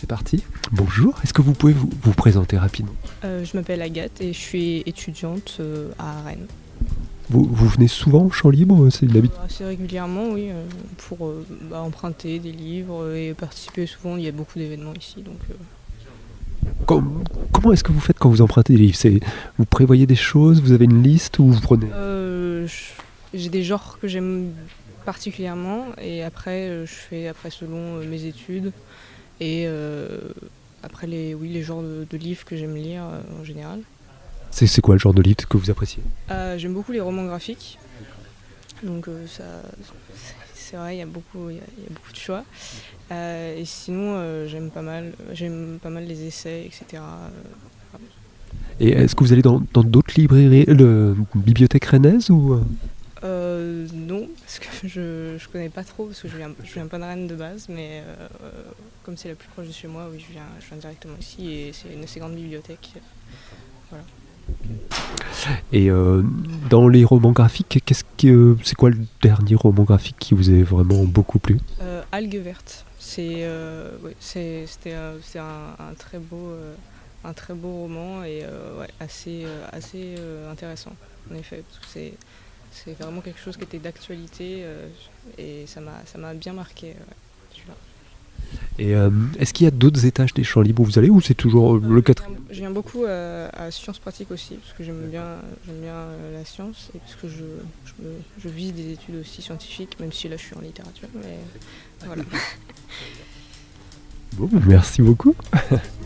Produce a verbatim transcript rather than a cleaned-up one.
c'est parti. Bonjour, est-ce que vous pouvez vous, vous présenter rapidement ? Euh, je m'appelle Agathe et je suis étudiante euh, à Rennes. Vous, vous venez souvent au Champ Libre, c'est une habitude ? Euh, assez régulièrement, oui, euh, pour euh, bah, emprunter des livres et participer souvent. Il y a beaucoup d'événements ici, donc. Euh... Comme, comment est-ce que vous faites quand vous empruntez des livres ? C'est, vous prévoyez des choses, vous avez une liste ou vous prenez ? euh, J'ai des genres que j'aime particulièrement et après euh, je fais après selon euh, mes études et euh, après les oui les genres de, de livres que j'aime lire euh, en général. C'est, c'est quoi le genre de livre que vous appréciez ? euh, J'aime beaucoup les romans graphiques, donc euh, ça c'est vrai il y a beaucoup il y a, il y a beaucoup de choix. Euh, et sinon euh, j'aime pas mal j'aime pas mal les essais, etc. euh, Et est-ce que vous allez dans, dans d'autres librairies, le bibliothèque rennaise ou Euh, non, parce que je je connais pas trop, parce que je viens, je viens pas de Rennes de base, mais euh, comme c'est la plus proche de chez moi, oui, je viens, je viens directement ici et c'est une assez grande bibliothèque. Voilà. Et euh, dans les romans graphiques, qu'est-ce que, c'est quoi le dernier roman graphique qui vous a vraiment beaucoup plu ? euh, Algues vertes, c'est, euh, ouais, c'est, c'était, euh, c'est un, un très beau, euh, un très beau roman et euh, ouais, assez, euh, assez euh, intéressant en effet, parce que c'est C'est vraiment quelque chose qui était d'actualité euh, et ça m'a, ça m'a bien marqué, ouais, celui-là. Et euh, est-ce qu'il y a d'autres étages des Champs Libres où vous allez ou c'est toujours euh, le quatrième ? Je viens beaucoup euh, à Sciences Pratiques aussi, parce que j'aime bien, j'aime bien euh, la science et parce que je, je, me, je vise des études aussi scientifiques, même si là je suis en littérature, mais voilà. Bon, merci beaucoup.